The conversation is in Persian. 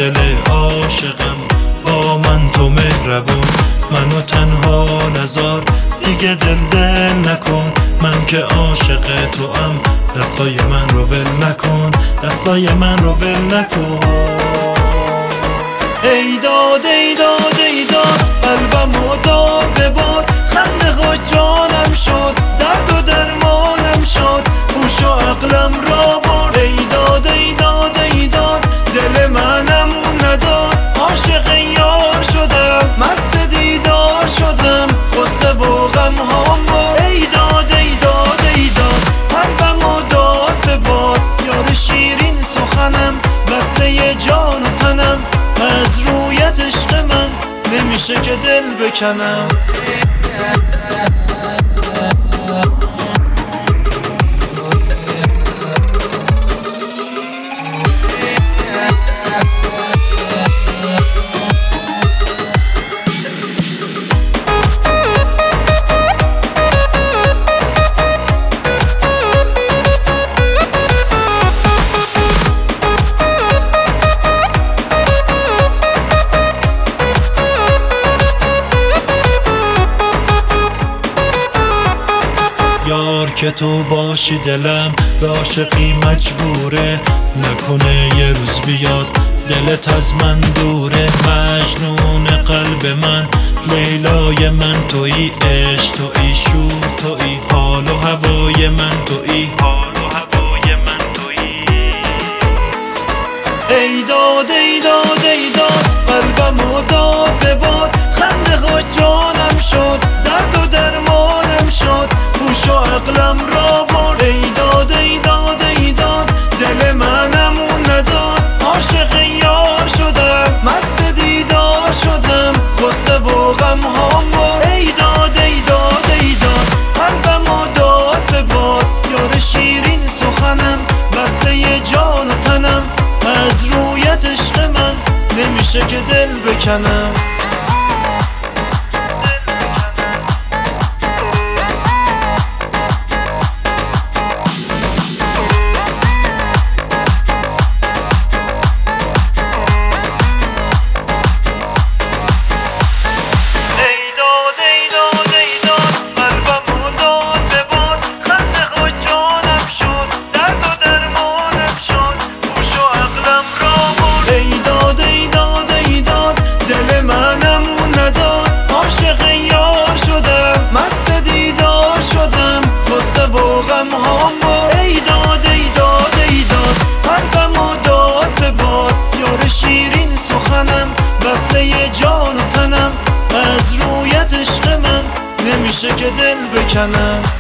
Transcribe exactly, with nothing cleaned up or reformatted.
دل عاشقم، با من تو مهربون، منو تنها نذار، دیگه دل دل نکن، من که عاشق تو ام، دستای من رو ول نکن، دستای من رو ول نکن. ای داد ای داد ای داد قلبم و داد به باد، خنده ها جانم شد، درد و درمانم شد، هوش و عقلم را برد. ای داد ای داد ای داد دل منمون نداد، عاشق یار شدم، مست دیدار شدم، غصه و غم هام برد. ای داد ای داد ای داد قلبم و داد به باد، یار شیرین سخنم، بسته جان و تنم، از رویت عشق من نمیشه که دل بکنم. یار که تو باشی دلم به عاشقی مجبوره، نکنه یه روز بیاد دلت از من دوره. مجنون قلب من، لیلای من تویی، عشق تویی، شور تویی، حال و هوای من تویی، حال و هوای من تویی. ای داد ای داد ای داد قلبم و داد به باد، خنده ها جانم شد، درد و درمانم شد، هوش و عقلم را برد. ای داد ای داد ای داد دل منمون نداد، عاشق یار شدم، مست دیدار شدم، غصه و غم هام برد. ای داد ای داد ای داد قلبم و داد به باد، یار شیرین سخنم، بسته جان و تنم، از رویت عشق من نمیشه که دل بکنم. ای داد ای داد ای داد قلبم و داد به باد، یار شیرین سخنم، بسته جان و تنم، از رویت عشق من نمیشه که دل بکنم.